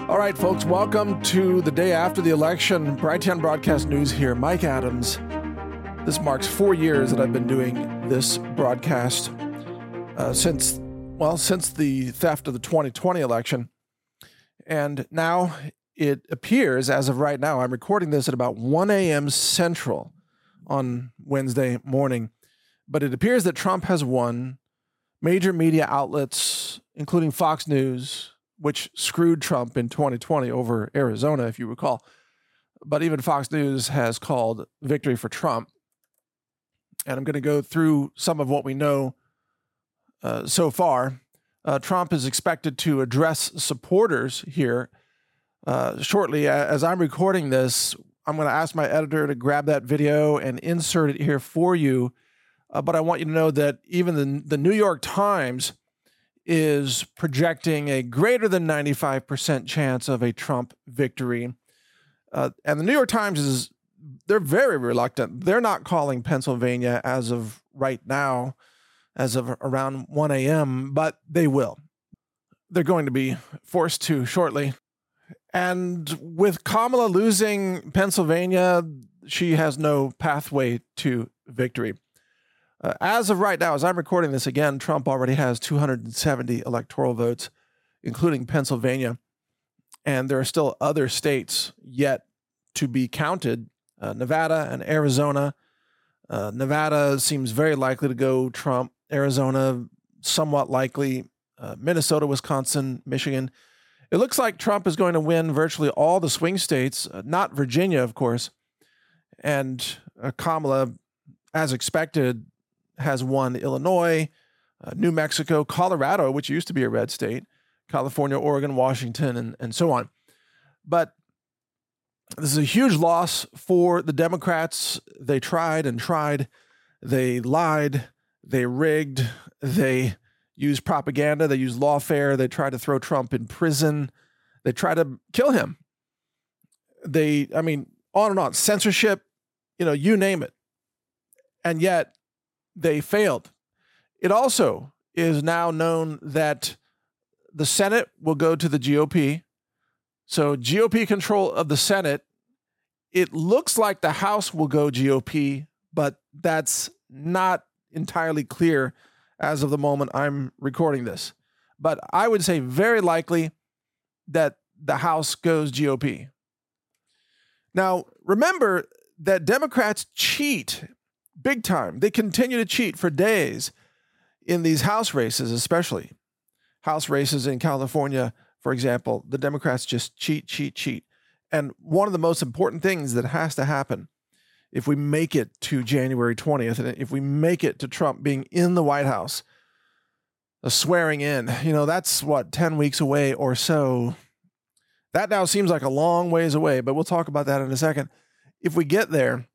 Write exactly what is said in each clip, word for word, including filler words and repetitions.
All right, folks, welcome to the day after the election. Brighteon Broadcast News here. Mike Adams. This marks four years that I've been doing this broadcast uh, since, well, since the theft of the twenty twenty election. And now it appears, as of right now, I'm recording this at about one a.m. Central on Wednesday morning, but it appears that Trump has won. Major media outlets, including Fox News, which screwed Trump in twenty twenty over Arizona, if you recall. But even Fox News has called victory for Trump. And I'm going to go through some of what we know uh, so far. Uh, Trump is expected to address supporters here uh, shortly. As I'm recording this, I'm going to ask my editor to grab that video and insert it here for you. Uh, but I want you to know that even the, the New York Times is projecting a greater than ninety-five percent chance of a Trump victory. Uh, and the New York Times is, they're very reluctant. They're not calling Pennsylvania as of right now, as of around one a.m., but they will. They're going to be forced to shortly. And with Kamala losing Pennsylvania, she has no pathway to victory. Uh, as of right now, as I'm recording this again, Trump already has two hundred seventy electoral votes, including Pennsylvania. And there are still other states yet to be counted, uh, Nevada and Arizona. Uh, Nevada seems very likely to go Trump. Arizona, somewhat likely. Uh, Minnesota, Wisconsin, Michigan. It looks like Trump is going to win virtually all the swing states, uh, not Virginia, of course. And uh, Kamala, as expected, has won Illinois, uh, New Mexico, Colorado, which used to be a red state, California, Oregon, Washington, and, and so on. But this is a huge loss for the Democrats. They tried and tried. They lied. They rigged. They used propaganda. They used lawfare. They tried to throw Trump in prison. They tried to kill him. They, I mean, on and on. Censorship, you know, you name it. And yet, they failed. It also is now known that the Senate will go to the G O P. So G O P control of the Senate. It looks like the House will go G O P, but that's not entirely clear as of the moment I'm recording this. But I would say very likely that the House goes G O P. Now, remember that Democrats cheat big time. They continue to cheat for days in these House races, especially House races in California, for example. The Democrats just cheat, cheat, cheat. And one of the most important things that has to happen if we make it to January twentieth, and if we make it to Trump being in the White House, a swearing in, you know, that's what, ten weeks away or so. That now seems like a long ways away, but we'll talk about that in a second. If we get there,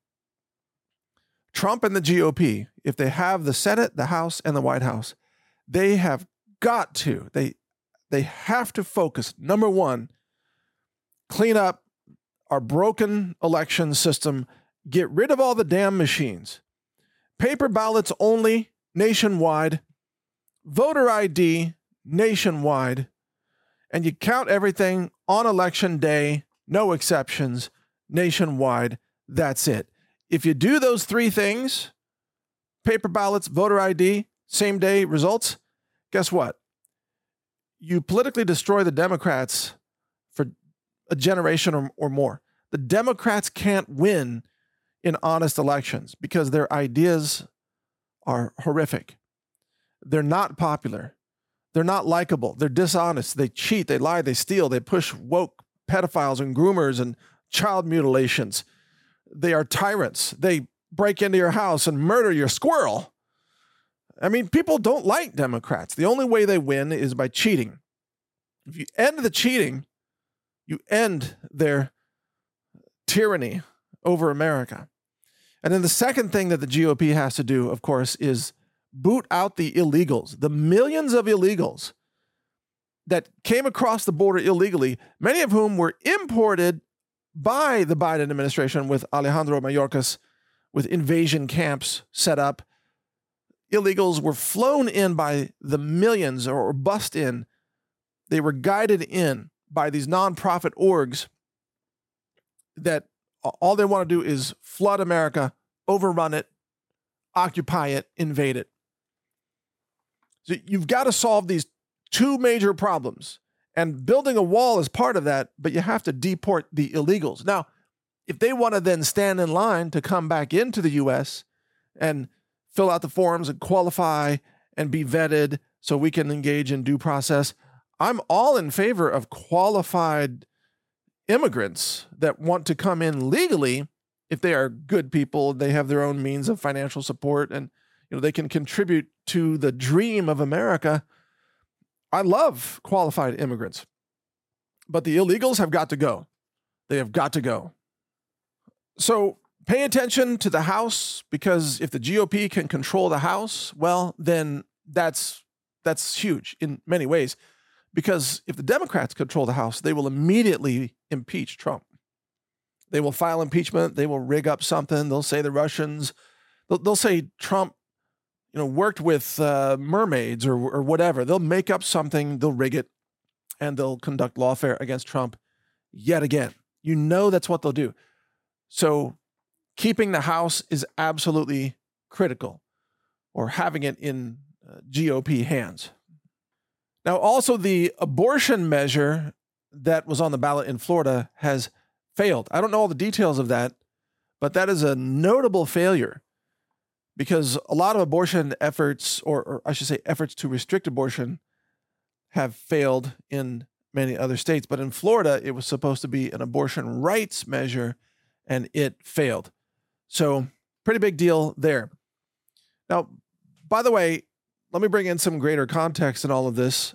Trump and the G O P, if they have the Senate, the House, and the White House, they have got to, they, they have to focus, number one, clean up our broken election system, get rid of all the damn machines, paper ballots only nationwide, voter I D nationwide, and you count everything on election day, no exceptions, nationwide. That's it. If you do those three things, paper ballots, voter I D, same day results, guess what? You politically destroy the Democrats for a generation or, or more. The Democrats can't win in honest elections because their ideas are horrific. They're not popular. They're not likable. They're dishonest. They cheat. They lie. They steal. They push woke pedophiles and groomers and child mutilations. They are tyrants. They break into your house and murder your squirrel. I mean, people don't like Democrats. The only way they win is by cheating. If you end the cheating, you end their tyranny over America. And then the second thing that the G O P has to do, of course, is boot out the illegals, the millions of illegals that came across the border illegally, many of whom were imported by the Biden administration with Alejandro Mayorkas, with invasion camps set up. Illegals were flown in by the millions or bussed in. They were guided in by these nonprofit orgs that all they want to do is flood America, overrun it, occupy it, invade it. So you've got to solve these two major problems. And building a wall is part of that, but you have to deport the illegals. Now, if they want to then stand in line to come back into the U S and fill out the forms and qualify and be vetted so we can engage in due process, I'm all in favor of qualified immigrants that want to come in legally if they are good people, they have their own means of financial support, and you know they can contribute to the dream of America. I love qualified immigrants, but the illegals have got to go. They have got to go. So pay attention to the House, because if the G O P can control the House, well, then that's that's huge in many ways. Because if the Democrats control the House, they will immediately impeach Trump. They will file impeachment. They will rig up something. They'll say the Russians, they'll, they'll say Trump, you know, worked with uh, mermaids or, or whatever. They'll make up something, they'll rig it, and they'll conduct lawfare against Trump yet again. You know that's what they'll do. So keeping the House is absolutely critical, or having it in uh, G O P hands. Now, also the abortion measure that was on the ballot in Florida has failed. I don't know all the details of that, but that is a notable failure, because a lot of abortion efforts, or, or I should say efforts to restrict abortion, have failed in many other states. But in Florida, it was supposed to be an abortion rights measure, and it failed. So pretty big deal there. Now, by the way, let me bring in some greater context in all of this.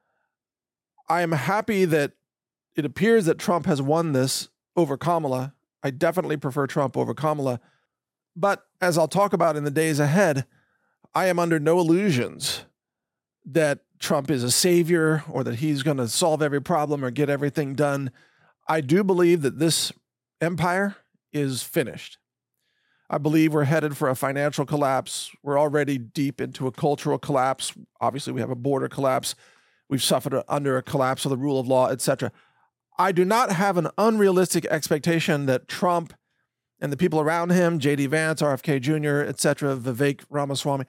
I am happy that it appears that Trump has won this over Kamala. I definitely prefer Trump over Kamala. But as I'll talk about in the days ahead, I am under no illusions that Trump is a savior or that he's going to solve every problem or get everything done. I do believe that this empire is finished. I believe we're headed for a financial collapse. We're already deep into a cultural collapse. Obviously, we have a border collapse. We've suffered under a collapse of the rule of law, et cetera. I do not have an unrealistic expectation that Trump and the people around him, J D Vance, R F K Junior, et cetera, Vivek Ramaswamy,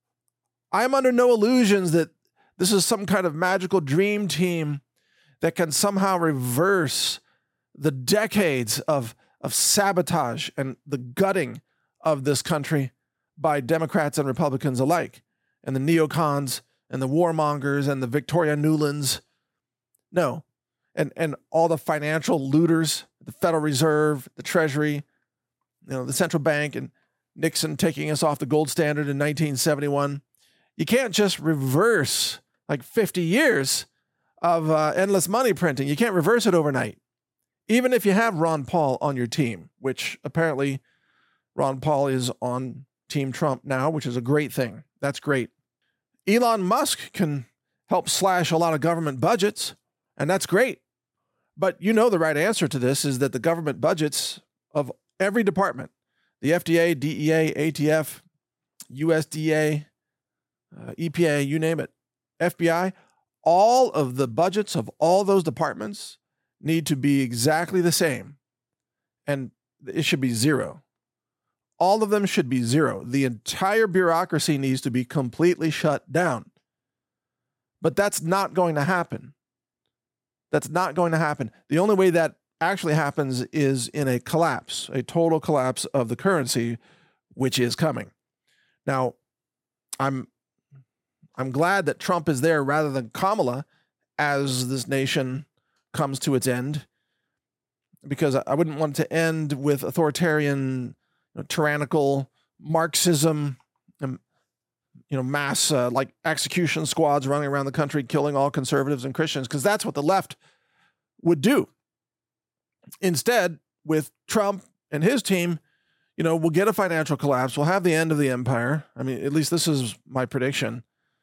I am under no illusions that this is some kind of magical dream team that can somehow reverse the decades of, of sabotage and the gutting of this country by Democrats and Republicans alike, and the neocons and the warmongers and the Victoria Nulands. No. And and all the financial looters, the Federal Reserve, the Treasury, you know, the central bank, and Nixon taking us off the gold standard in nineteen seventy-one. You can't just reverse like fifty years of uh, endless money printing. You can't reverse it overnight. Even if you have Ron Paul on your team, which apparently Ron Paul is on Team Trump now, which is a great thing. That's great. Elon Musk can help slash a lot of government budgets, and that's great. But you know the right answer to this is that the government budgets of every department, the F D A, D E A, A T F, U S D A, uh, E P A, you name it, F B I, all of the budgets of all those departments need to be exactly the same. And it should be zero. All of them should be zero. The entire bureaucracy needs to be completely shut down. But that's not going to happen. That's not going to happen. The only way that actually happens is in a collapse, a total collapse of the currency, which is coming. Now, I'm I'm glad that Trump is there rather than Kamala as this nation comes to its end, because I wouldn't want to end with authoritarian, you know, tyrannical Marxism, and, you know, mass uh, like execution squads running around the country killing all conservatives and Christians, because that's what the left would do. Instead, with Trump and his team, you know, we'll get a financial collapse. We'll have the end of the empire. I mean, at least this is my prediction.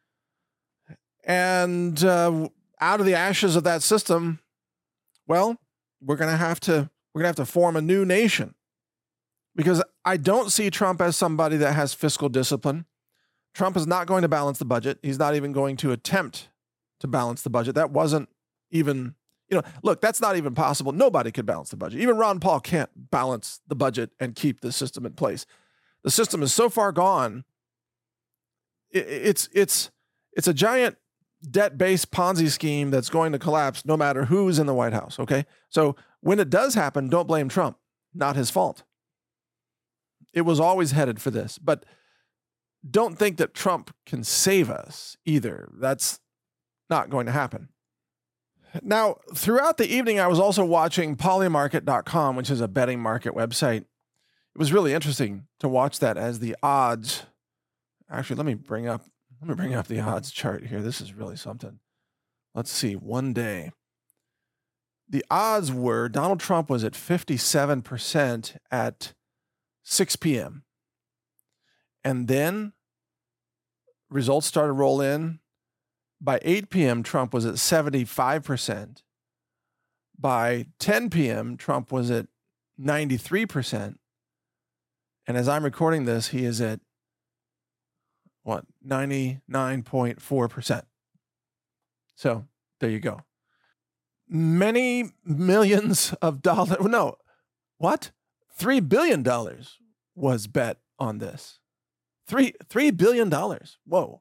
And uh, out of the ashes of that system, well, we're going to have to we're going to have to form a new nation, because I don't see Trump as somebody that has fiscal discipline. Trump is not going to balance the budget. He's not even going to attempt to balance the budget. That wasn't even You know, look, that's not even possible. Nobody could balance the budget. Even Ron Paul can't balance the budget and keep the system in place. The system is so far gone. It, it's it's it's a giant debt-based Ponzi scheme that's going to collapse no matter who's in the White House. Okay, so when it does happen, don't blame Trump. Not his fault. It was always headed for this, but don't think that Trump can save us either. That's not going to happen. Now, throughout the evening, I was also watching Polymarket dot com, which is a betting market website. It was really interesting to watch that as the odds. Actually, let me bring up let me bring up the odds chart here. This is really something. Let's see. One day, the odds were Donald Trump was at fifty-seven percent at six p.m. And then results started to roll in. By eight p.m., Trump was at seventy-five percent. By ten p.m., Trump was at ninety-three percent. And as I'm recording this, he is at, what, ninety-nine point four percent. So there you go. Many millions of dollars. No, what? three billion dollars was bet on this. Three, $3 billion. Whoa.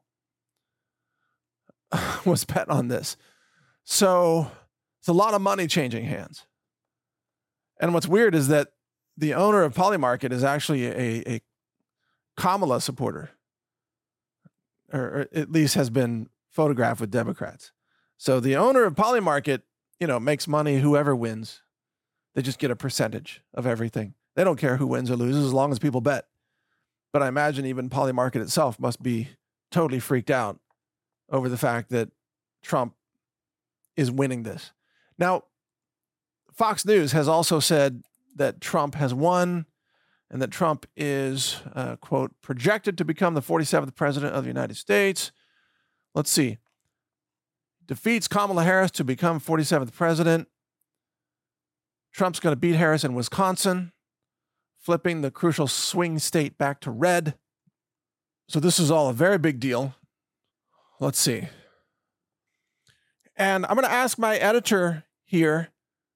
Was bet on this. So it's a lot of money changing hands. And what's weird is that the owner of Polymarket is actually a, a Kamala supporter, or, or at least has been photographed with Democrats. So the owner of Polymarket, you know, makes money whoever wins. They just get a percentage of everything. They don't care who wins or loses as long as people bet. But I imagine even Polymarket itself must be totally freaked out over the fact that Trump is winning this. Now, Fox News has also said that Trump has won and that Trump is, uh, quote, projected to become the forty-seventh president of the United States. Let's see. Defeats Kamala Harris to become forty-seventh president. Trump's going to beat Harris in Wisconsin, flipping the crucial swing state back to red. So this is all a very big deal. Let's see. And I'm going to ask my editor here.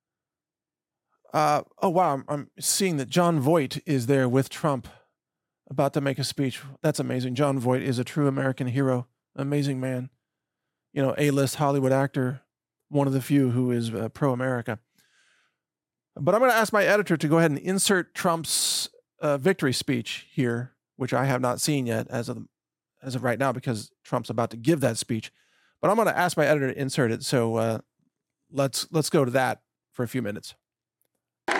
Uh, oh, wow. I'm, I'm seeing that John Voight is there with Trump about to make a speech. That's amazing. John Voight is a true American hero. Amazing man. You know, A-list Hollywood actor. One of the few who is uh, pro-America. But I'm going to ask my editor to go ahead and insert Trump's uh, victory speech here, which I have not seen yet as of as of right now because Trump's about to give that speech. But I'm going to ask my editor to insert it. So uh, let's let's go to that for a few minutes. Well,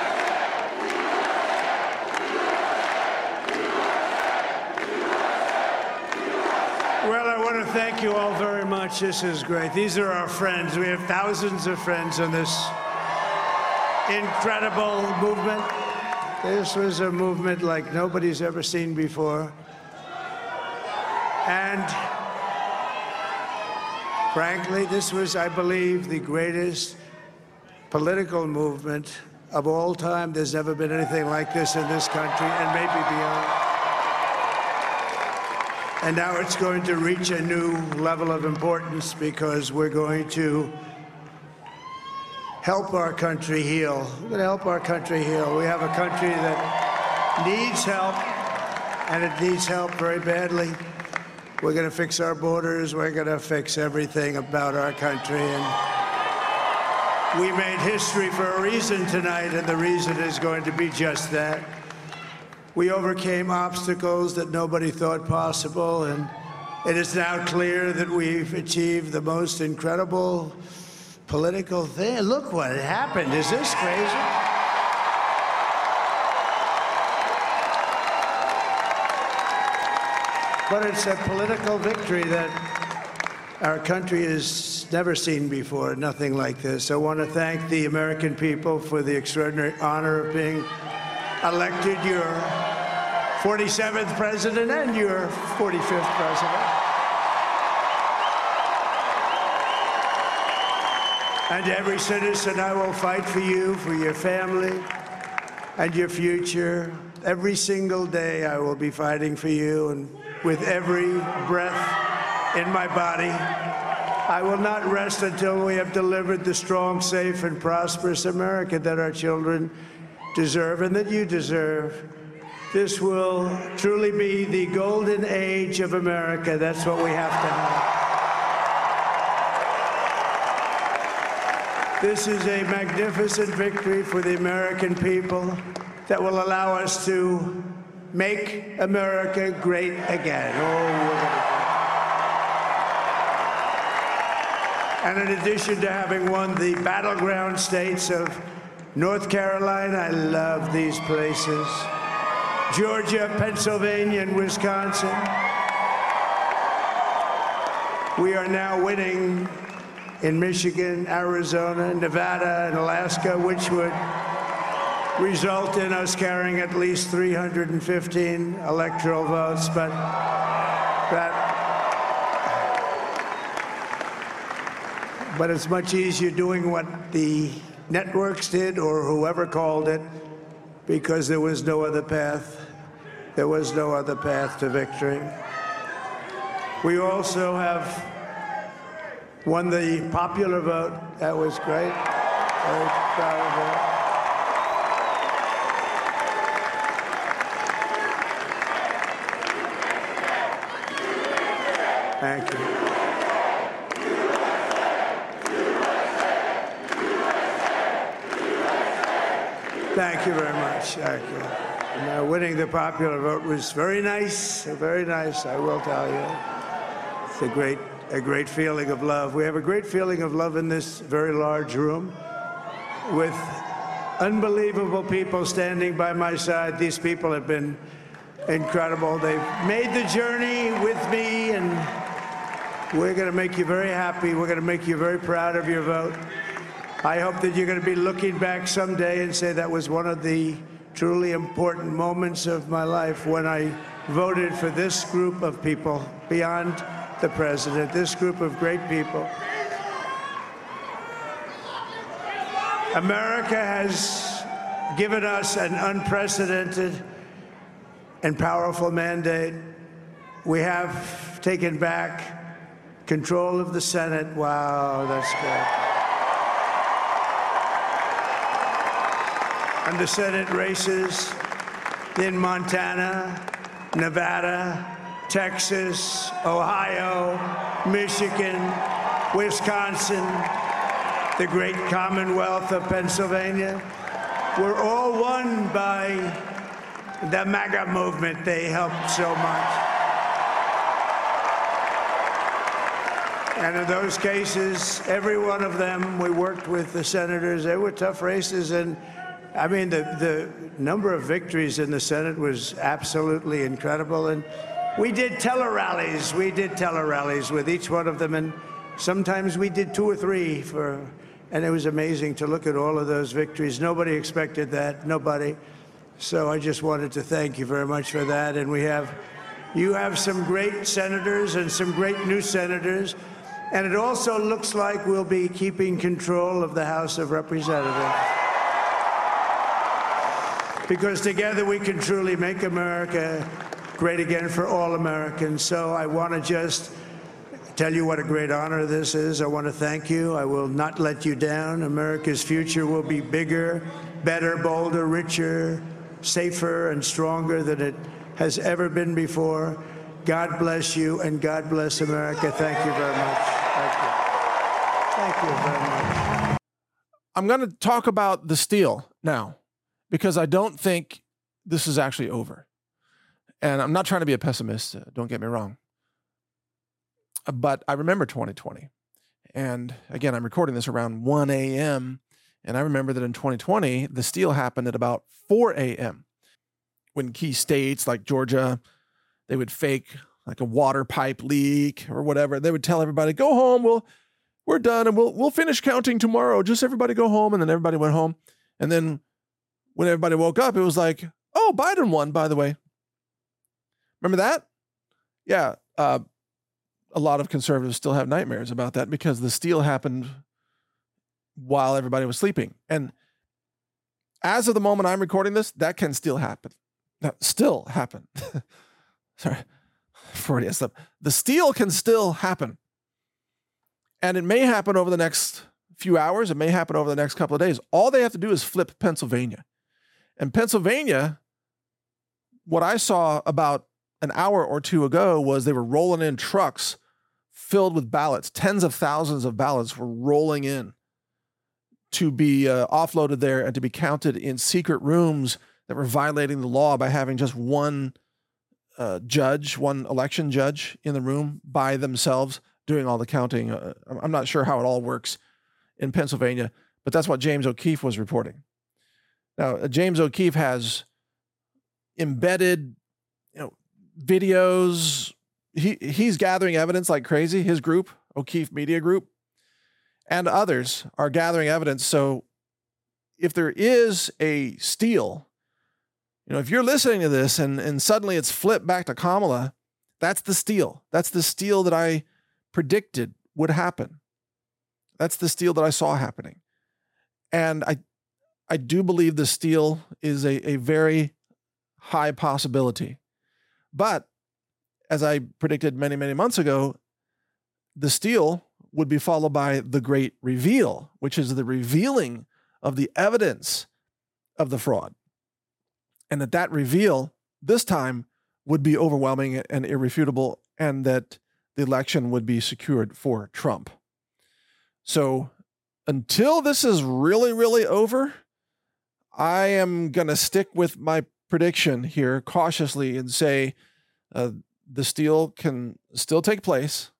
I want to thank you all very much. This is great. These are our friends. We have thousands of friends in this incredible movement. This was a movement like nobody's ever seen before. And frankly, this was, I believe, the greatest political movement of all time. There's never been anything like this in this country and maybe beyond. And now it's going to reach a new level of importance because we're going to help our country heal. We're going to help our country heal. We have a country that needs help, and it needs help very badly. We're going to fix our borders. We're going to fix everything about our country. And we made history for a reason tonight, and the reason is going to be just that. We overcame obstacles that nobody thought possible, and it is now clear that we've achieved the most incredible political thing. Look what happened. Is this crazy? But it's a political victory that our country has never seen before, nothing like this. I want to thank the American people for the extraordinary honor of being elected your forty-seventh president and your forty-fifth president. And every citizen, I will fight for you, for your family, and your future. Every single day, I will be fighting for you, and with every breath in my body, I will not rest until we have delivered the strong, safe, and prosperous America that our children deserve and that you deserve. This will truly be the golden age of America. That's what we have to have. This is a magnificent victory for the American people that will allow us to make America great again. Oh, we're gonna And in addition to having won the battleground states of North Carolina, I love these places, Georgia, Pennsylvania, and Wisconsin, we are now winning in Michigan, Arizona, Nevada, and Alaska, which would result in us carrying at least three hundred fifteen electoral votes. But that But it's much easier doing what the networks did or whoever called it, because there was no other path. There was no other path to victory. We also have won the popular vote. That was great. Very proud of that. Thank you. Thank you very much. Thank you. And, uh, winning the popular vote was very nice, very nice, I will tell you. It's a great, a great feeling of love. We have a great feeling of love in this very large room with unbelievable people standing by my side. These people have been incredible. They've made the journey with me, and we're going to make you very happy. We're going to make you very proud of your vote. I hope that you're going to be looking back someday and say that was one of the truly important moments of my life when I voted for this group of people beyond the president, this group of great people. America has given us an unprecedented and powerful mandate. We have taken back control of the Senate. Wow, that's good. And the Senate races in Montana, Nevada, Texas, Ohio, Michigan, Wisconsin, the great Commonwealth of Pennsylvania, were all won by the MAGA movement. They helped so much. And in those cases, every one of them, we worked with the senators. They were tough races, and I mean, the, the number of victories in the Senate was absolutely incredible. And we did tele-rallies. We did tele-rallies with each one of them. And sometimes we did two or three for, and it was amazing to look at all of those victories. Nobody expected that, nobody. So I just wanted to thank you very much for that. And we have, you have some great senators and some great new senators. And it also looks like we'll be keeping control of the House of Representatives. Because together we can truly make America great again for all Americans. So I want to just tell you what a great honor this is. I want to thank you. I will not let you down. America's future will be bigger, better, bolder, richer, safer, and stronger than it has ever been before. God bless you, and God bless America. Thank you very much. Thank you. Thank you very much. I'm going to talk about the steal now, because I don't think this is actually over. And I'm not trying to be a pessimist, uh, don't get me wrong. But I remember twenty twenty. And again, I'm recording this around one a.m. And I remember that in twenty twenty, the steal happened at about four a.m. when key states like Georgia, they would fake like a water pipe leak or whatever. They would tell everybody, go home, we'll, we're done, and we'll, we'll finish counting tomorrow. Just everybody go home. And then everybody went home. And then when everybody woke up, it was like, oh, Biden won, by the way. Remember that? Yeah. Uh, a lot of conservatives still have nightmares about that because the steal happened while everybody was sleeping. And as of the moment I'm recording this, that can still happen. That still happen. Sorry. Freudian slip. The steal can still happen. And it may happen over the next few hours. It may happen over the next couple of days. All they have to do is flip Pennsylvania. And Pennsylvania, what I saw about an hour or two ago was they were rolling in trucks filled with ballots. Tens of thousands of ballots were rolling in to be uh, offloaded there and to be counted in secret rooms that were violating the law by having just one uh, judge, one election judge in the room by themselves doing all the counting. Uh, I'm not sure how it all works in Pennsylvania, but that's what James O'Keefe was reporting. Now, uh, James O'Keefe has embedded, you know, videos. He he's gathering evidence like crazy. His group, O'Keefe Media Group, and others are gathering evidence. So if there is a steal, you know, if you're listening to this and, and suddenly it's flipped back to Kamala, that's the steal. That's the steal that I predicted would happen. That's the steal that I saw happening. And I I do believe the steal is a, a very high possibility. But as I predicted many, many months ago, the steal would be followed by the great reveal, which is the revealing of the evidence of the fraud. And that that reveal this time would be overwhelming and irrefutable, and that the election would be secured for Trump. So until this is really, really over, I am going to stick with my prediction here cautiously and say uh, the steal can still take place.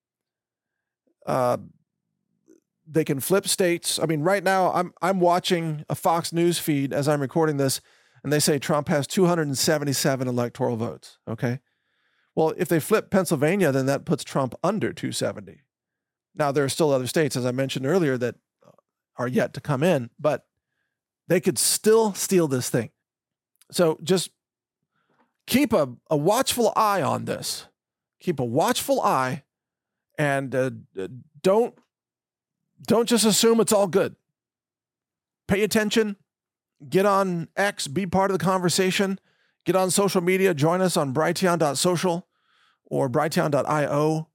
Uh, they can flip states. I mean, right now I'm I'm watching a Fox News feed as I'm recording this, and they say Trump has two hundred seventy-seven electoral votes. Okay. Well, if they flip Pennsylvania, then that puts Trump under two seventy. Now, there are still other states, as I mentioned earlier, that are yet to come in, but they could still steal this thing. So just keep a, a watchful eye on this. Keep a watchful eye, and uh, don't don't just assume it's all good. Pay attention. Get on X. Be part of the conversation. Get on social media. Join us on Brighteon dot social or Brighteon dot io.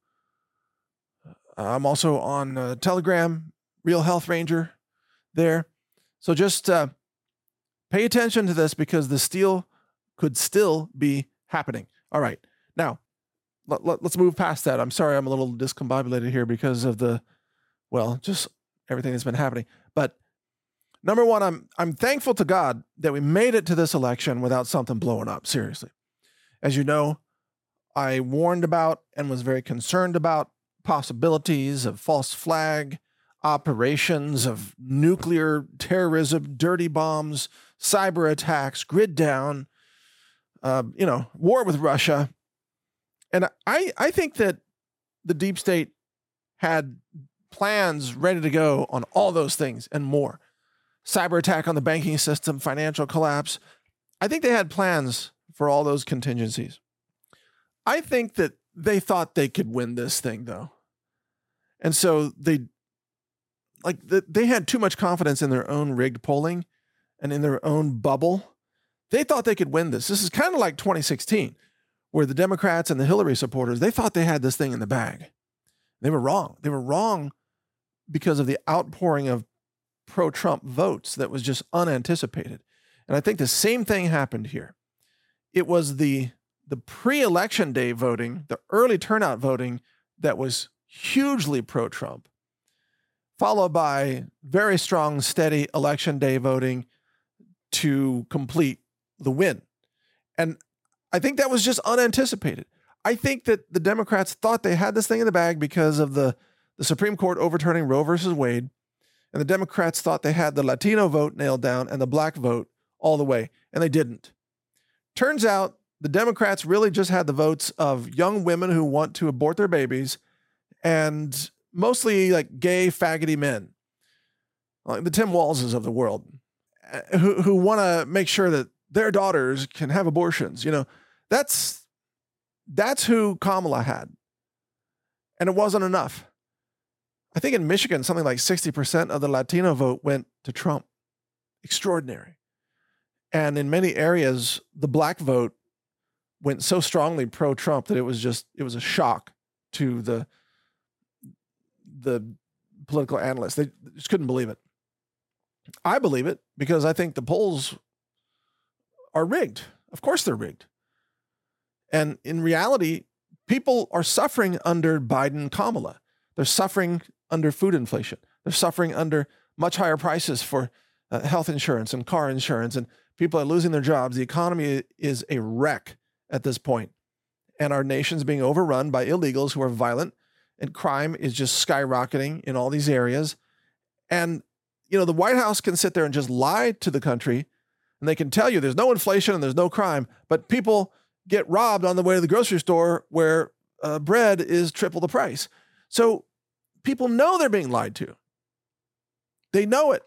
I'm also on uh, Telegram, Real Health Ranger there. So just uh, pay attention to this, because the steal could still be happening. All right. Now, let, let, let's move past that. I'm sorry I'm a little discombobulated here because of the, well, just everything that's been happening. But number one, I'm I'm thankful to God that we made it to this election without something blowing up, seriously. As you know, I warned about and was very concerned about possibilities of false flag operations, of nuclear terrorism, dirty bombs, cyber attacks, grid down, uh, you know, war with Russia. And I, I think that the deep state had plans ready to go on all those things and more. Cyber attack on the banking system, financial collapse. I think they had plans for all those contingencies. I think that they thought they could win this thing, though. And so they like they had too much confidence in their own rigged polling and in their own bubble. They thought they could win this. This is kind of like twenty sixteen, where the Democrats and the Hillary supporters, they thought they had this thing in the bag. They were wrong. They were wrong because of the outpouring of pro-Trump votes that was just unanticipated. And I think the same thing happened here. It was the, the pre-election day voting, the early turnout voting that was hugely pro-Trump, followed by very strong, steady election day voting to complete the win. And I think that was just unanticipated. I think that the Democrats thought they had this thing in the bag because of the, the Supreme Court overturning Roe versus Wade. And the Democrats thought they had the Latino vote nailed down and the black vote all the way. And they didn't. Turns out the Democrats really just had the votes of young women who want to abort their babies and mostly like gay, faggoty men, like the Tim Walzes of the world, who, who want to make sure that their daughters can have abortions. You know, that's, that's who Kamala had. And it wasn't enough. I think in Michigan, something like sixty percent of the Latino vote went to Trump. Extraordinary. And in many areas, the black vote went so strongly pro-Trump that it was just, it was a shock to the, the political analysts. They just couldn't believe it. I believe it because I think the polls are rigged. Of course they're rigged. And in reality, people are suffering under Biden Kamala. They're suffering under food inflation. They're suffering under much higher prices for uh, health insurance and car insurance, and people are losing their jobs. The economy is a wreck at this point, and our nation's being overrun by illegals who are violent, and crime is just skyrocketing in all these areas. And, you know, the White House can sit there and just lie to the country, and they can tell you there's no inflation and there's no crime, but people get robbed on the way to the grocery store where uh, bread is triple the price. So people know they're being lied to. They know it.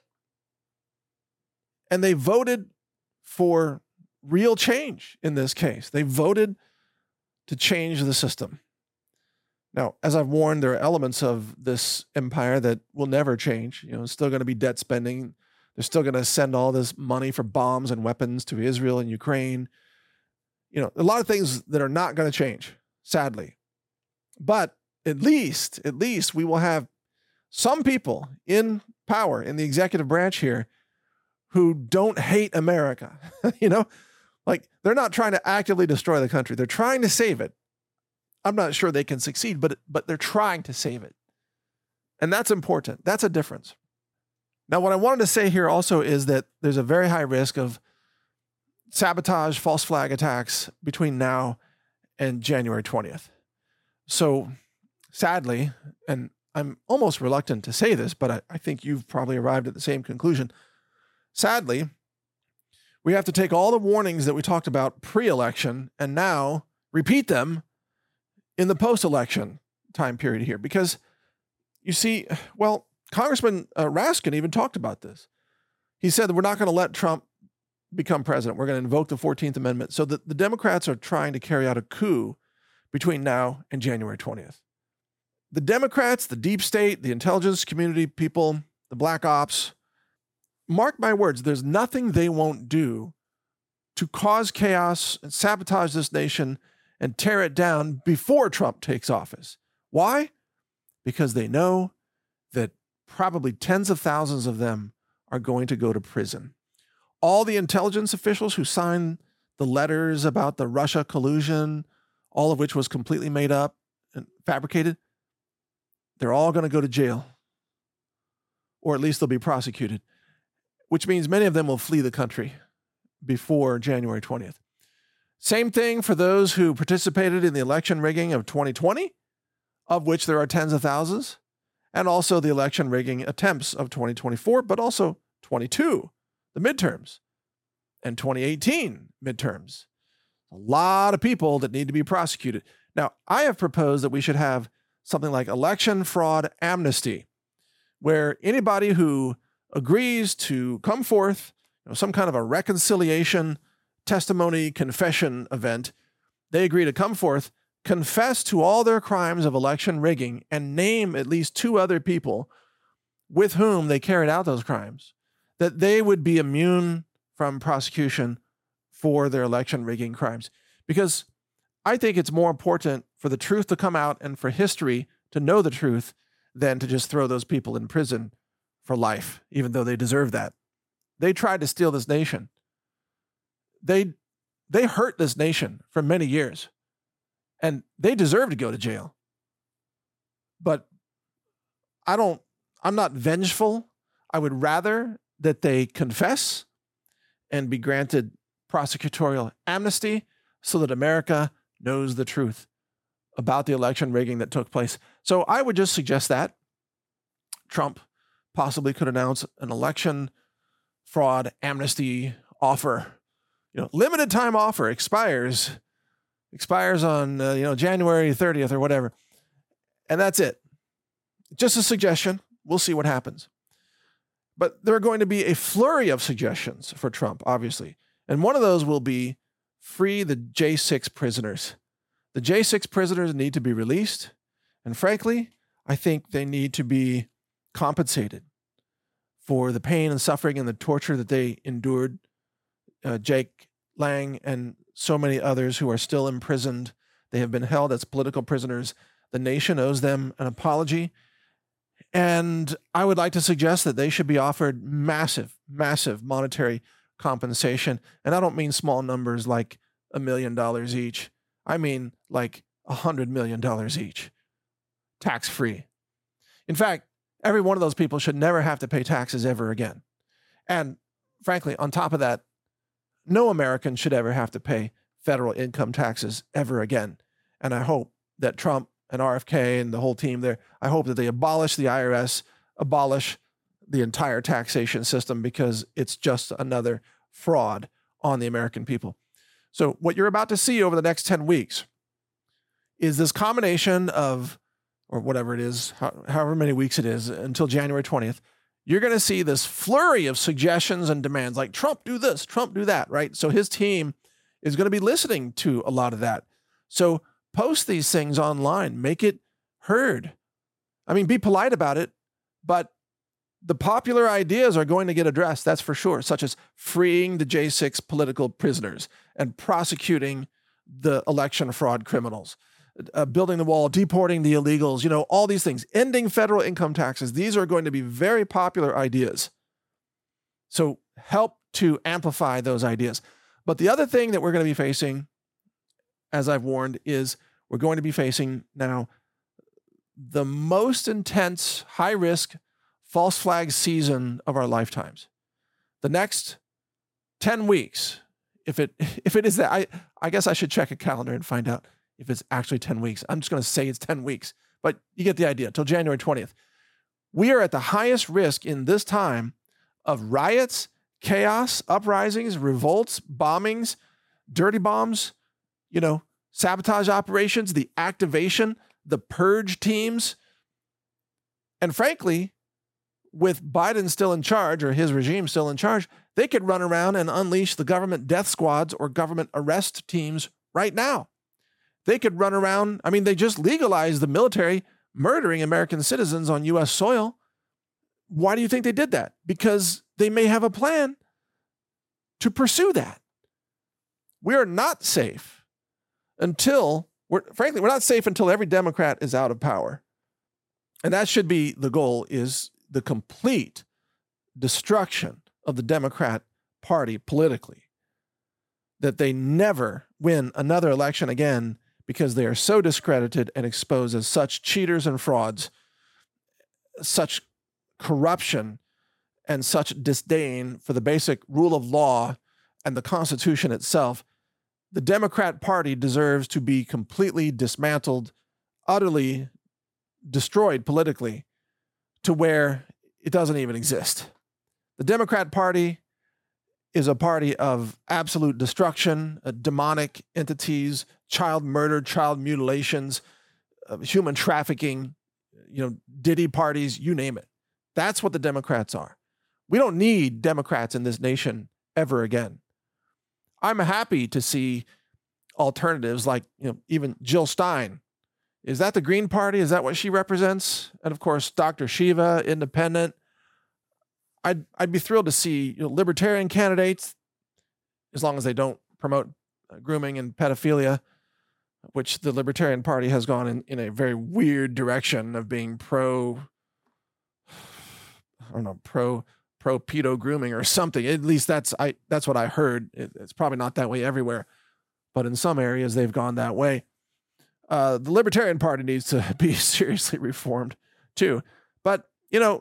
And they voted for real change in this case. They voted to change the system. Now, as I've warned, there are elements of this empire that will never change. You know, it's still going to be debt spending. They're still going to send all this money for bombs and weapons to Israel and Ukraine. You know, a lot of things that are not going to change, sadly. But at least, at least we will have some people in power in the executive branch here who don't hate America. You know, like they're not trying to actively destroy the country. They're trying to save it. I'm not sure they can succeed, but but they're trying to save it. And that's important. That's a difference. Now, what I wanted to say here also is that there's a very high risk of sabotage, false flag attacks between now and January twentieth. So sadly, and I'm almost reluctant to say this, but I, I think you've probably arrived at the same conclusion. Sadly, we have to take all the warnings that we talked about pre-election and now repeat them in the post-election time period here. Because you see, well, Congressman uh, Raskin even talked about this. He said that we're not going to let Trump become president. We're going to invoke the fourteenth Amendment. So the, the Democrats are trying to carry out a coup between now and January twentieth. The Democrats, the deep state, the intelligence community people, the black ops, mark my words, there's nothing they won't do to cause chaos and sabotage this nation and tear it down before Trump takes office. Why? Because they know that probably tens of thousands of them are going to go to prison. All the intelligence officials who signed the letters about the Russia collusion, all of which was completely made up and fabricated, they're all going to go to jail. Or at least they'll be prosecuted, which means many of them will flee the country before January twentieth. Same thing for those who participated in the election rigging of twenty twenty, of which there are tens of thousands, and also the election rigging attempts of twenty twenty-four, but also twenty-two, the midterms, and twenty eighteen midterms. A lot of people that need to be prosecuted. Now, I have proposed that we should have something like election fraud amnesty, where anybody who agrees to come forth, you know, some kind of a reconciliation, testimony, confession event, they agree to come forth, confess to all their crimes of election rigging, and name at least two other people with whom they carried out those crimes, that they would be immune from prosecution for their election rigging crimes. Because I think it's more important for the truth to come out and for history to know the truth than to just throw those people in prison for life, even though they deserve that. They tried to steal this nation. They, they hurt this nation for many years, and they deserve to go to jail. But I don't, I'm not vengeful. I would rather that they confess and be granted prosecutorial amnesty so that America knows the truth about the election rigging that took place. So I would just suggest that Trump possibly could announce an election fraud amnesty offer. You know, limited time offer expires expires on uh, you know January thirtieth or whatever, and that's it. Just a suggestion. We'll see what happens. But there are going to be a flurry of suggestions for Trump, obviously, and one of those will be free the J six prisoners. The J six prisoners need to be released, and frankly, I think they need to be compensated for the pain and suffering and the torture that they endured. Uh, Jake Lang and so many others who are still imprisoned. They have been held as political prisoners. The nation owes them an apology. And I would like to suggest that they should be offered massive, massive monetary compensation. And I don't mean small numbers like a million dollars each. I mean like a hundred million dollars each, tax-free. In fact, every one of those people should never have to pay taxes ever again. And frankly, on top of that, no American should ever have to pay federal income taxes ever again. And I hope that Trump and R F K and the whole team there, I hope that they abolish the I R S, abolish the entire taxation system, because it's just another fraud on the American people. So what you're about to see over the next ten weeks is this combination of, or whatever it is, however many weeks it is, until January twentieth, you're going to see this flurry of suggestions and demands like Trump do this, Trump do that, right? So his team is going to be listening to a lot of that. So post these things online, make it heard. I mean, be polite about it, but the popular ideas are going to get addressed, that's for sure, such as freeing the J six political prisoners and prosecuting the election fraud criminals, uh, building the wall, deporting the illegals, you know, all these things, ending federal income taxes. These are going to be very popular ideas. So help to amplify those ideas. But the other thing that we're going to be facing, as I've warned, is we're going to be facing now the most intense, high-risk, false flag season of our lifetimes. The next ten weeks, if it if it is that, I, I guess I should check a calendar and find out if it's actually ten weeks. I'm just going to say it's ten weeks, but you get the idea, till January twentieth. We are at the highest risk in this time of riots, chaos, uprisings, revolts, bombings, dirty bombs, you know, sabotage operations, the activation, the purge teams. And frankly, with Biden still in charge, or his regime still in charge, they could run around and unleash the government death squads or government arrest teams right now. They could run around. I mean, they just legalized the military murdering American citizens on U S soil. Why do you think they did that? Because they may have a plan to pursue that. We are not safe until, we're, frankly, we're not safe until every Democrat is out of power. And that should be the goal, is the complete destruction of the Democrat Party politically, that they never win another election again because they are so discredited and exposed as such cheaters and frauds, such corruption and such disdain for the basic rule of law and the Constitution itself. The Democrat Party deserves to be completely dismantled, utterly destroyed politically, to where it doesn't even exist. The Democrat Party is a party of absolute destruction, uh, demonic entities, child murder, child mutilations, uh, human trafficking, you know, Diddy parties, you name it. That's what the Democrats are. We don't need Democrats in this nation ever again. I'm happy to see alternatives like, you know, even Jill Stein. Is that the Green Party? Is that what she represents? And of course, Doctor Shiva, independent. I'd I'd be thrilled to see, you know, libertarian candidates, as long as they don't promote uh, grooming and pedophilia, which the Libertarian Party has gone in, in a very weird direction of being pro, I don't know, pro pro pedo grooming or something. At least that's I that's what I heard. It, it's probably not that way everywhere, but in some areas they've gone that way. Uh, the Libertarian Party needs to be seriously reformed too. But, you know,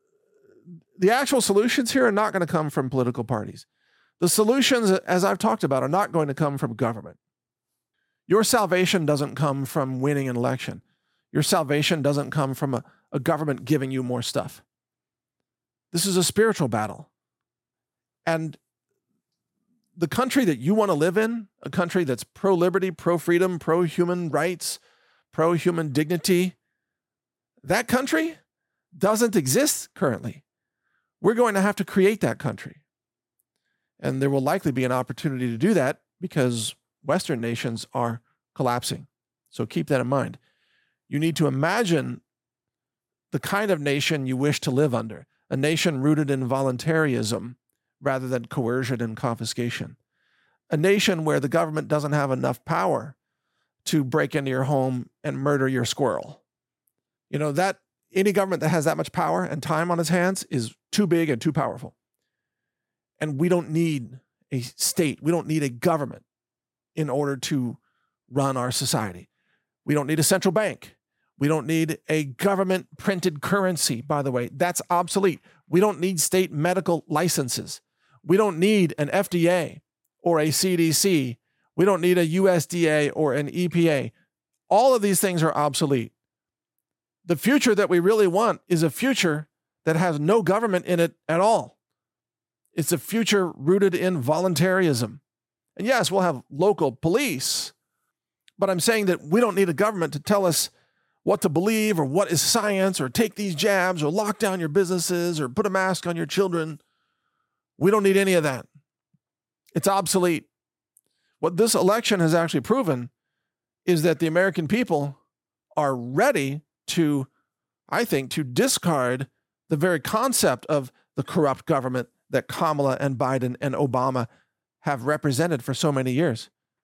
the actual solutions here are not going to come from political parties. The solutions, as I've talked about, are not going to come from government. Your salvation doesn't come from winning an election. Your salvation doesn't come from a, a government giving you more stuff. This is a spiritual battle. And the country that you want to live in, a country that's pro-liberty, pro-freedom, pro-human rights, pro-human dignity, that country doesn't exist currently. We're going to have to create that country. And there will likely be an opportunity to do that because Western nations are collapsing. So keep that in mind. You need to imagine the kind of nation you wish to live under, a nation rooted in voluntarism rather than coercion and confiscation, a nation where the government doesn't have enough power to break into your home and murder your squirrel. You know, that any government that has that much power and time on its hands is too big and too powerful. And we don't need a state. We don't need a government in order to run our society. We don't need a central bank. We don't need a government printed currency, by the way. That's obsolete. We don't need state medical licenses. We don't need an F D A or a C D C. We don't need a U S D A or an E P A. All of these things are obsolete. The future that we really want is a future that has no government in it at all. It's a future rooted in voluntarism. And yes, we'll have local police, but I'm saying that we don't need a government to tell us what to believe or what is science or take these jabs or lock down your businesses or put a mask on your children. We don't need any of that. It's obsolete. What this election has actually proven is that the American people are ready to, I think, to discard the very concept of the corrupt government that Kamala and Biden and Obama have represented for so many years.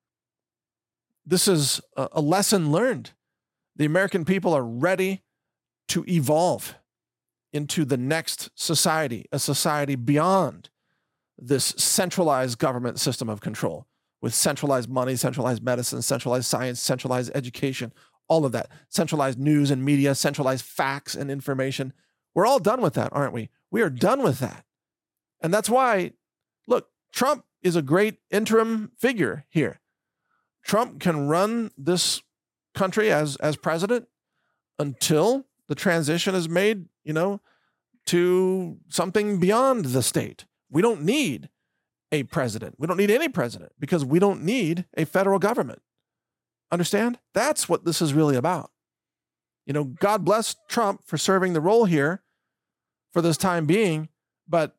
This is a lesson learned. The American people are ready to evolve into the next society, a society beyond this centralized government system of control with centralized money, centralized medicine, centralized science, centralized education, all of that, centralized news and media, centralized facts and information. We're all done with that, aren't we? We are done with that. And that's why, look, Trump is a great interim figure here. Trump can run this country as, as president until the transition is made, you know, to something beyond the state. We don't need a president. We don't need any president because we don't need a federal government. Understand? That's what this is really about. You know, God bless Trump for serving the role here for this time being, but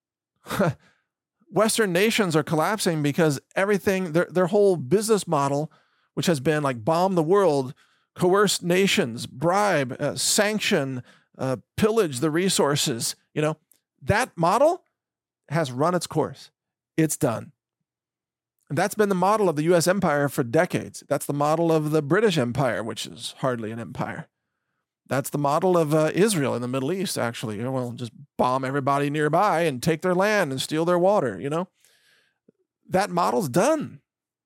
Western nations are collapsing because everything, their, their whole business model, which has been like bomb the world, coerce nations, bribe, uh, sanction, uh, pillage the resources, you know, that model has run its course. It's done. And that's been the model of the U S empire for decades. That's the model of the British Empire, which is hardly an empire. That's the model of uh, Israel in the Middle East, actually. You know, well, just bomb everybody nearby and take their land and steal their water, you know. That model's done.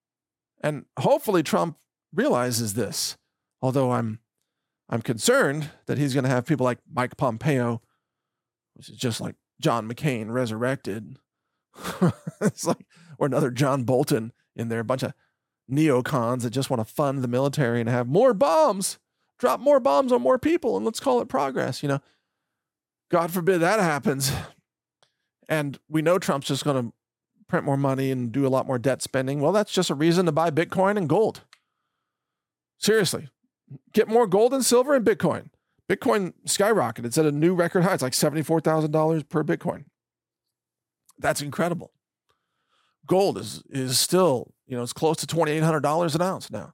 And hopefully Trump realizes this, although I'm I'm concerned that he's going to have people like Mike Pompeo, which is just like John McCain resurrected. It's like, or another John Bolton in there, a bunch of neocons that just want to fund the military and have more bombs, drop more bombs on more people, and let's call it progress, you know. God forbid that happens. And we know Trump's just going to print more money and do a lot more debt spending. Well, that's just a reason to buy Bitcoin and gold. Seriously, get more gold and silver and Bitcoin. Bitcoin skyrocketed. It's at a new record high. It's like seventy-four thousand dollars per Bitcoin. That's incredible. Gold is is still, you know, it's close to twenty-eight hundred dollars an ounce now.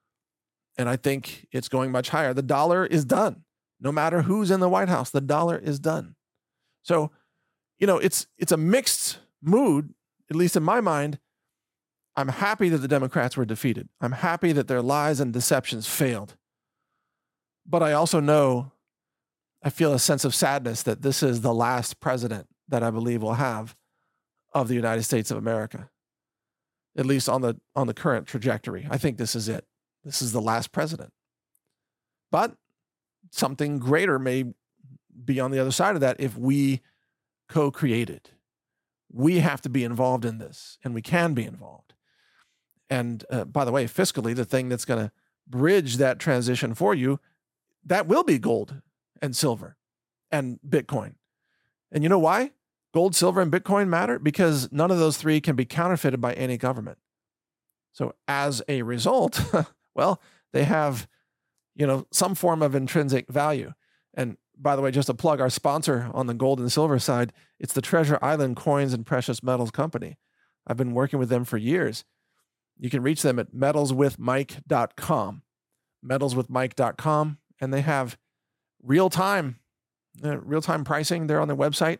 And I think it's going much higher. The dollar is done. No matter who's in the White House, the dollar is done. So, you know, it's it's a mixed mood, at least in my mind. I'm happy that the Democrats were defeated. I'm happy that their lies and deceptions failed. But I also know, I feel a sense of sadness that this is the last president that I believe we'll have of the United States of America, at least on the on the current trajectory. I think this is it. This is the last president. But something greater may be on the other side of that if we co-create it. We have to be involved in this, and we can be involved. And uh, by the way, fiscally, the thing that's going to bridge that transition for you, that will be gold and silver and Bitcoin. And you know why? Gold, silver, and Bitcoin matter? Because none of those three can be counterfeited by any government. So as a result, well, they have, you know, some form of intrinsic value. And by the way, just to plug our sponsor on the gold and silver side, it's the Treasure Island Coins and Precious Metals Company. I've been working with them for years. You can reach them at metals with mike dot com, metals with mike dot com, and they have real-time, uh, real-time pricing there on their website.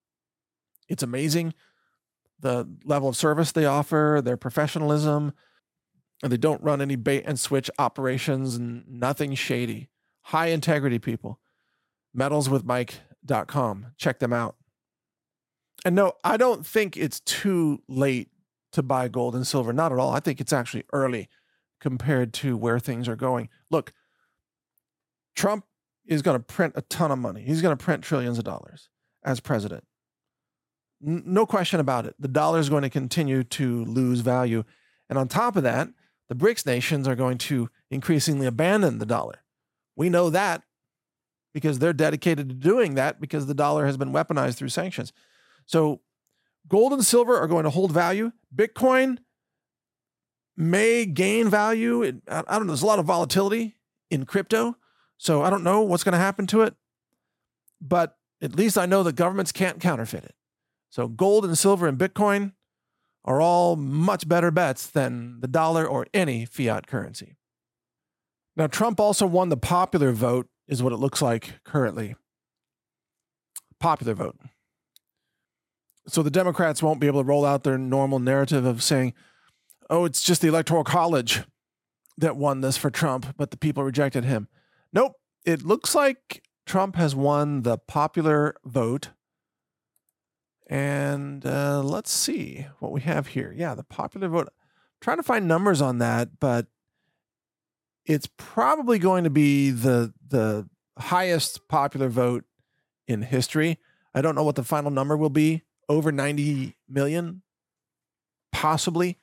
It's amazing, the level of service they offer, their professionalism, and they don't run any bait and switch operations and nothing shady. High integrity people. metals with mike dot com. Check them out. And no, I don't think it's too late to buy gold and silver. Not at all. I think it's actually early compared to where things are going. Look, Trump is going to print a ton of money. He's going to print trillions of dollars as president. N- no question about it. The dollar is going to continue to lose value. And on top of that, the BRICS nations are going to increasingly abandon the dollar. We know that because they're dedicated to doing that because the dollar has been weaponized through sanctions. So gold and silver are going to hold value. Bitcoin may gain value. It, I don't know. There's a lot of volatility in crypto. So I don't know what's going to happen to it. But at least I know that governments can't counterfeit it. So gold and silver and Bitcoin are all much better bets than the dollar or any fiat currency. Now, Trump also won the popular vote, is what it looks like currently. Popular vote. So the Democrats won't be able to roll out their normal narrative of saying, oh, it's just the Electoral College that won this for Trump, but the people rejected him. Nope. It looks like Trump has won the popular vote. And uh, let's see what we have here. Yeah, the popular vote. I'm trying to find numbers on that, but it's probably going to be the the highest popular vote in history. I don't know what the final number will be. Over ninety million, possibly.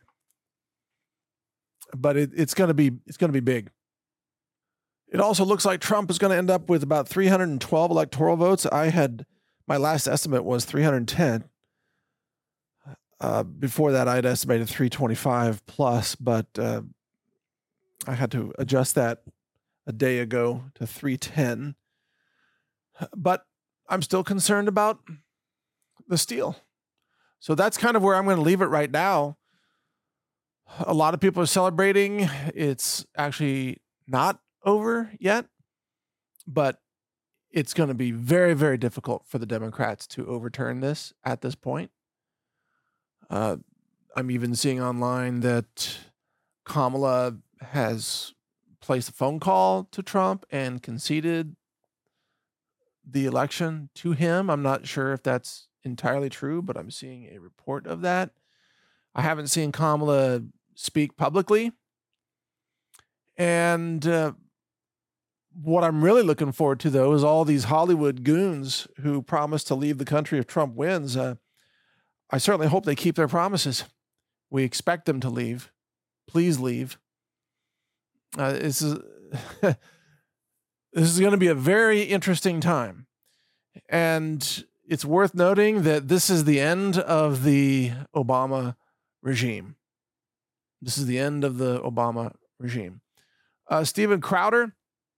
But it, it's going to be it's going to be big. It also looks like Trump is going to end up with about three hundred twelve electoral votes. I had my last estimate was three hundred ten. Uh, before that, I had estimated three twenty-five plus, but uh, I had to adjust that a day ago to three ten. But I'm still concerned about the steal. So that's kind of where I'm going to leave it right now. A lot of people are celebrating. It's actually not over yet, but it's going to be very, very difficult for the Democrats to overturn this at this point. Uh, I'm even seeing online that Kamala has placed a phone call to Trump and conceded the election to him. I'm not sure if that's entirely true, but I'm seeing a report of that. I haven't seen Kamala speak publicly. And uh, what I'm really looking forward to, though, is all these Hollywood goons who promise to leave the country if Trump wins. Uh, I certainly hope they keep their promises. We expect them to leave. Please leave. Uh, this is this is going to be a very interesting time. And it's worth noting that this is the end of the Obama regime. This is the end of the Obama regime. Uh, Steven Crowder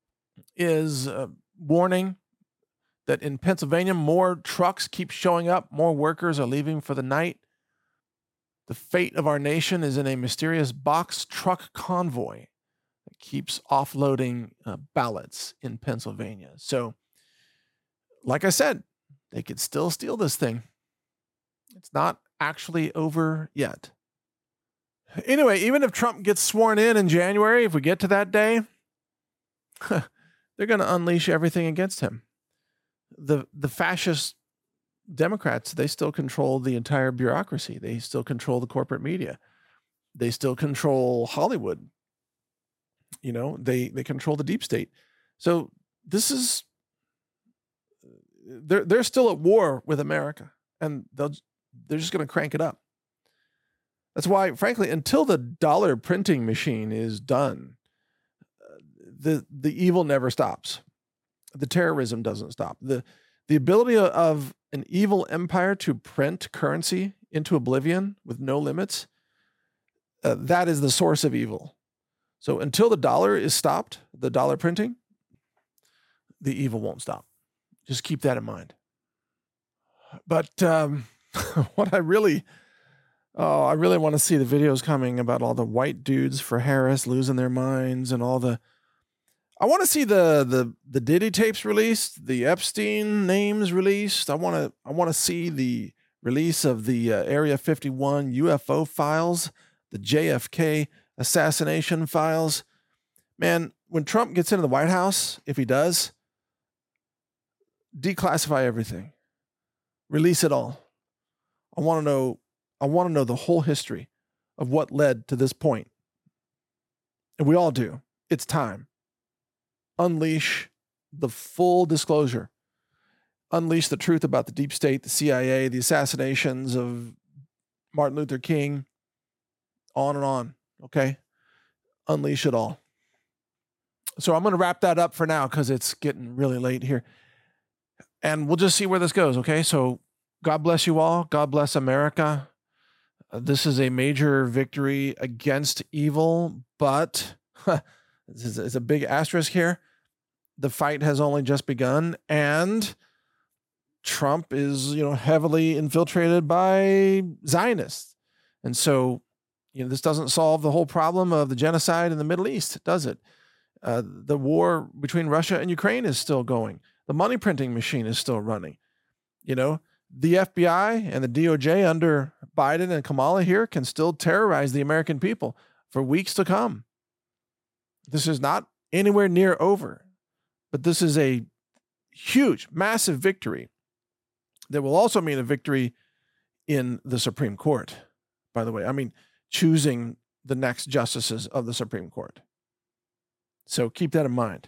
is uh, warning that in Pennsylvania, more trucks keep showing up. More workers are leaving for the night. The fate of our nation is in a mysterious box truck convoy that keeps offloading uh, ballots in Pennsylvania. So, like I said, they could still steal this thing. It's not actually over yet. Anyway, even if Trump gets sworn in in January, if we get to that day, they're going to unleash everything against him. The the fascist Democrats, they still control the entire bureaucracy. They still control the corporate media. They still control Hollywood. You know, they they control the deep state. So this is they're they're still at war with America, and they'll they're just going to crank it up. That's why, frankly, until the dollar printing machine is done, the the evil never stops. The terrorism doesn't stop. The the ability of an evil empire to print currency into oblivion with no limits, uh, that is the source of evil. So until the dollar is stopped, the dollar printing, the evil won't stop. Just keep that in mind. But um, what I really, oh, I really want to see the videos coming about all the white dudes for Harris losing their minds and all the, I want to see the the the Diddy tapes released, the Epstein names released. I want to I want to see the release of the uh, Area fifty-one U F O files, the J F K assassination files. Man, when Trump gets into the White House, if he does, declassify everything, release it all. I want to know, I want to know the whole history of what led to this point. And we all do. It's time. Unleash the full disclosure. Unleash the truth about the deep state, the C I A, the assassinations of Martin Luther King, on and on, okay? Unleash it all. So I'm going to wrap that up for now because it's getting really late here. And we'll just see where this goes, okay? So God bless you all. God bless America. Uh, this is a major victory against evil, but huh, this is, is a big asterisk here. The fight has only just begun, and Trump is, you know, heavily infiltrated by Zionists. And so, you know, this doesn't solve the whole problem of the genocide in the Middle East, does it? Uh, the war between Russia and Ukraine is still going. The money printing machine is still running. You know, the F B I and the D O J under Biden and Kamala here can still terrorize the American people for weeks to come. This is not anywhere near over, but this is a huge, massive victory that will also mean a victory in the Supreme Court, by the way. I mean, choosing the next justices of the Supreme Court. So keep that in mind.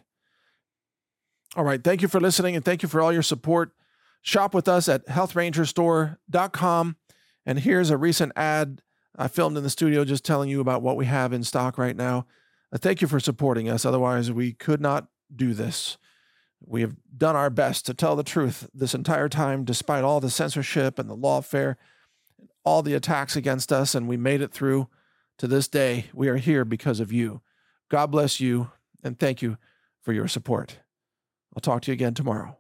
All right. Thank you for listening, and thank you for all your support. Shop with us at health ranger store dot com. And here's a recent ad I filmed in the studio just telling you about what we have in stock right now. Uh, thank you for supporting us. Otherwise, we could not do this. We have done our best to tell the truth this entire time, despite all the censorship and the lawfare, all the attacks against us, and we made it through to this day. We are here because of you. God bless you, and thank you for your support. I'll talk to you again tomorrow.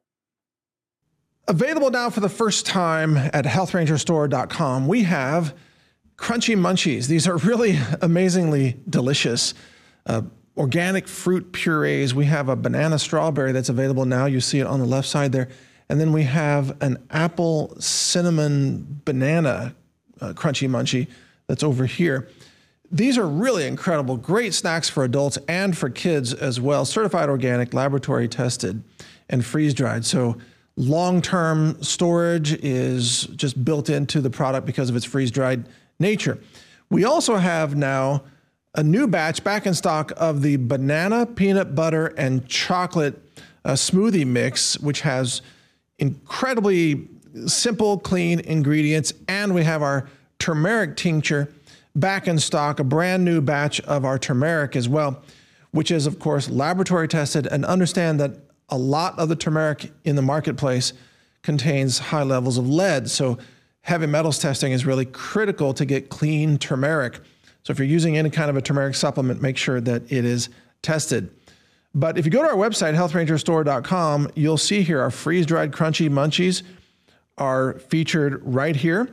Available now for the first time at health ranger store dot com, we have Crunchy Munchies. These are really amazingly delicious. Uh, Organic fruit purees. We have a banana strawberry that's available now. You see it on the left side there. And then we have an apple cinnamon banana uh, crunchy munchie that's over here. These are really incredible, great snacks for adults and for kids as well. Certified organic, laboratory tested, and freeze dried. So long-term storage is just built into the product because of its freeze dried nature. We also have now a new batch back in stock of the banana, peanut butter, and chocolate uh, smoothie mix, which has incredibly simple, clean ingredients. And we have our turmeric tincture back in stock, a brand new batch of our turmeric as well, which is, of course, laboratory tested. And understand that a lot of the turmeric in the marketplace contains high levels of lead. So heavy metals testing is really critical to get clean turmeric. So if you're using any kind of a turmeric supplement, make sure that it is tested. But if you go to our website, health ranger store dot com, you'll see here our freeze-dried crunchy munchies are featured right here.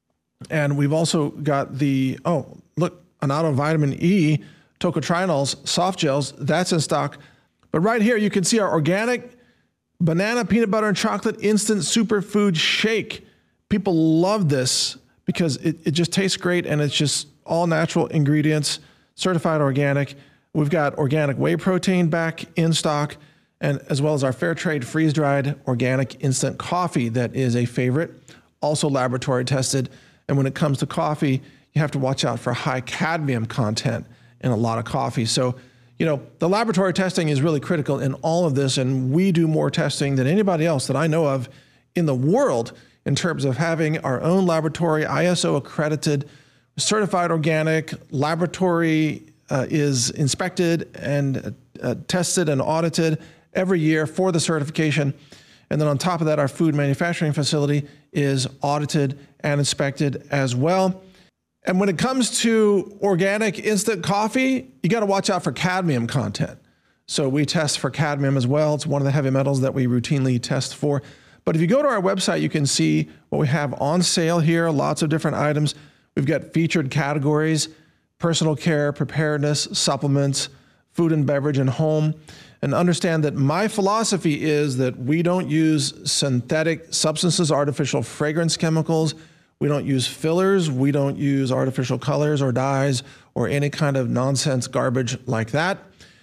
And we've also got the, oh, look, Annatto Vitamin E, tocotrienols, soft gels, that's in stock. But right here, you can see our organic banana, peanut butter, and chocolate instant superfood shake. People love this because it, it just tastes great, and it's just all natural ingredients, certified organic. We've got organic whey protein back in stock, and as well as our fair trade freeze-dried organic instant coffee that is a favorite, also laboratory tested. And when it comes to coffee, you have to watch out for high cadmium content in a lot of coffee. So, you know, the laboratory testing is really critical in all of this, and we do more testing than anybody else that I know of in the world in terms of having our own laboratory, I S O accredited, certified organic, laboratory uh, is inspected and uh, tested and audited every year for the certification. And then on top of that, our food manufacturing facility is audited and inspected as well. And when it comes to organic instant coffee, you got to watch out for cadmium content. So we test for cadmium as well. It's one of the heavy metals that we routinely test for. But if you go to our website, you can see what we have on sale here, lots of different items. We've got featured categories, personal care, preparedness, supplements, food and beverage, and home. And understand that my philosophy is that we don't use synthetic substances, artificial fragrance chemicals. We don't use fillers. We don't use artificial colors or dyes or any kind of nonsense garbage like that.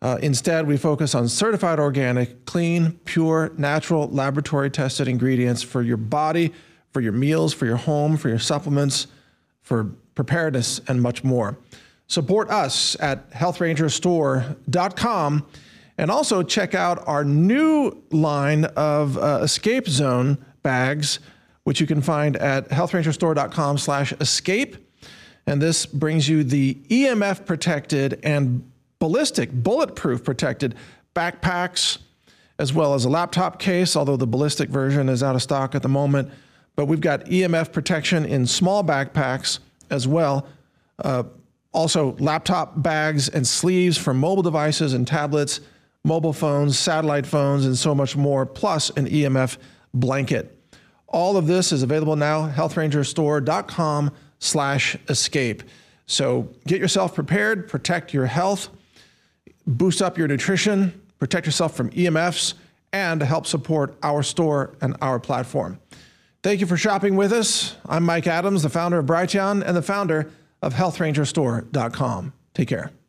Uh, instead, we focus on certified organic, clean, pure, natural, laboratory-tested ingredients for your body, for your meals, for your home, for your supplements, for preparedness, and much more. Support us at health ranger store dot com, and also check out our new line of uh, Escape Zone bags, which you can find at health ranger store dot com slash escape. And this brings you the E M F protected and ballistic, bulletproof protected backpacks, as well as a laptop case, although the ballistic version is out of stock at the moment. But we've got E M F protection in small backpacks as well. Uh, also, laptop bags and sleeves for mobile devices and tablets, mobile phones, satellite phones, and so much more, plus an E M F blanket. All of this is available now, health ranger store dot com slash escape. So get yourself prepared, protect your health, boost up your nutrition, protect yourself from E M Fs, and help support our store and our platform. Thank you for shopping with us. I'm Mike Adams, the founder of Brighteon and the founder of health ranger store dot com. Take care.